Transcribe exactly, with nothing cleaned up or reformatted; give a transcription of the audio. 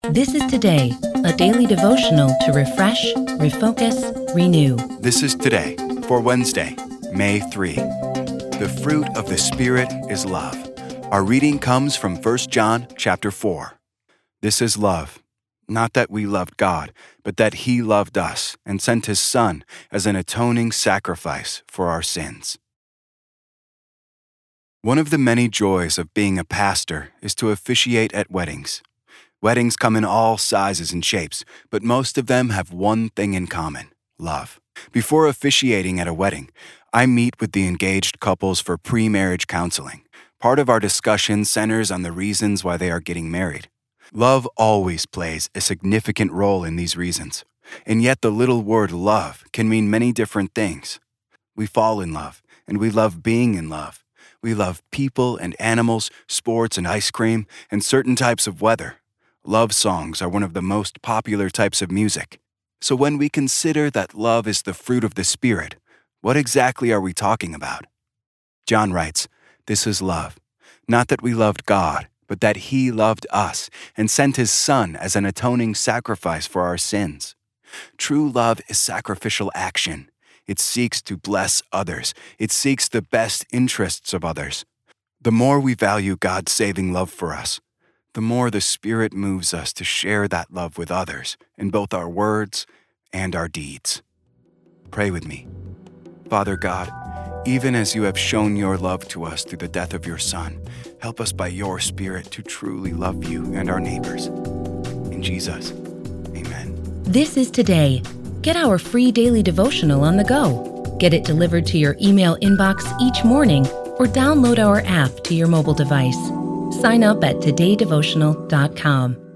This is Today, a daily devotional to refresh, refocus, renew. This is Today for Wednesday, May third. The fruit of the Spirit is love. Our reading comes from First John chapter four. This is love, not that we loved God, but that He loved us and sent His Son as an atoning sacrifice for our sins. One of the many joys of being a pastor is to officiate at weddings. Weddings come in all sizes and shapes, but most of them have one thing in common: love. Before officiating at a wedding, I meet with the engaged couples for pre-marriage counseling. Part of our discussion centers on the reasons why they are getting married. Love always plays a significant role in these reasons, and yet the little word love can mean many different things. We fall in love, and we love being in love. We love people and animals, sports and ice cream, and certain types of weather. Love songs are one of the most popular types of music. So when we consider that love is the fruit of the Spirit, what exactly are we talking about? John writes, "This is love, not that we loved God, but that He loved us and sent His Son as an atoning sacrifice for our sins." True love is sacrificial action. It seeks to bless others. It seeks the best interests of others. The more we value God's saving love for us, the more the Spirit moves us to share that love with others in both our words and our deeds. Pray with me. Father God, even as you have shown your love to us through the death of your Son, help us by your Spirit to truly love you and our neighbors. In Jesus, amen. This is Today. Get our free daily devotional on the go. Get it delivered to your email inbox each morning or download our app to your mobile device. Sign up at today devotional dot com.